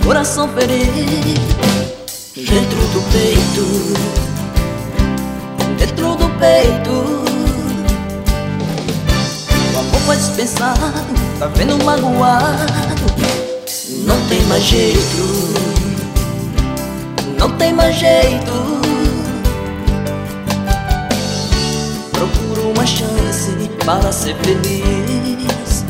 coração ferido, dentro do peito, dentro do peito. O amor foi dispensado, tá vendo magoado. Não tem mais jeito, não tem mais jeito. Procuro uma chance para ser feliz.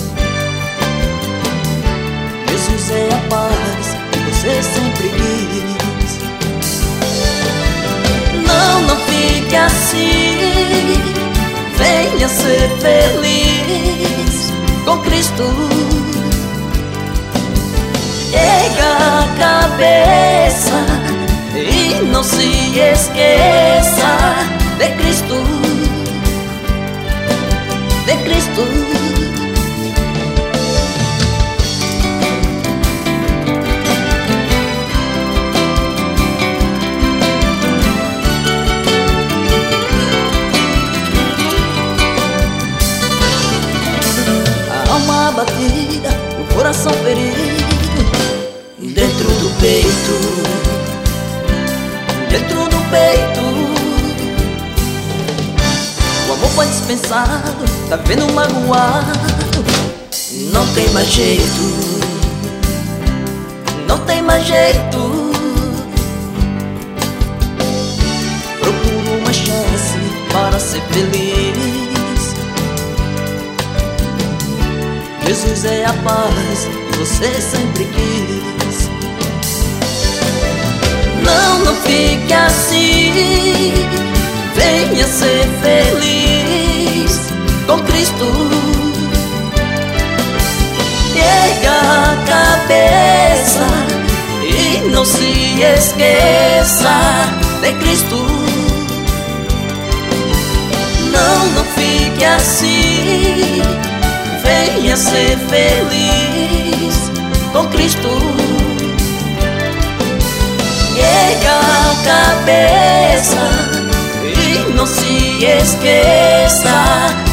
Jesus é a paz que você sempre quis. Não, não fique assim, venha ser feliz com Cristo. Erga a cabeça e não se esqueça de Cristo, de Cristo. A alma abatida, o coração ferido, dentro do peito, dentro do peito. O amor foi dispensado, tá vendo magoado. Não tem mais jeito, não tem mais jeito. Procuro uma chance para ser feliz. Jesus é a paz que você sempre quis. Não, não fique assim, venha ser feliz com Cristo. Erga a cabeça e não se esqueça de Cristo. Não, não fique assim, venha ser feliz com Cristo. Erga a cabeça e não se esqueça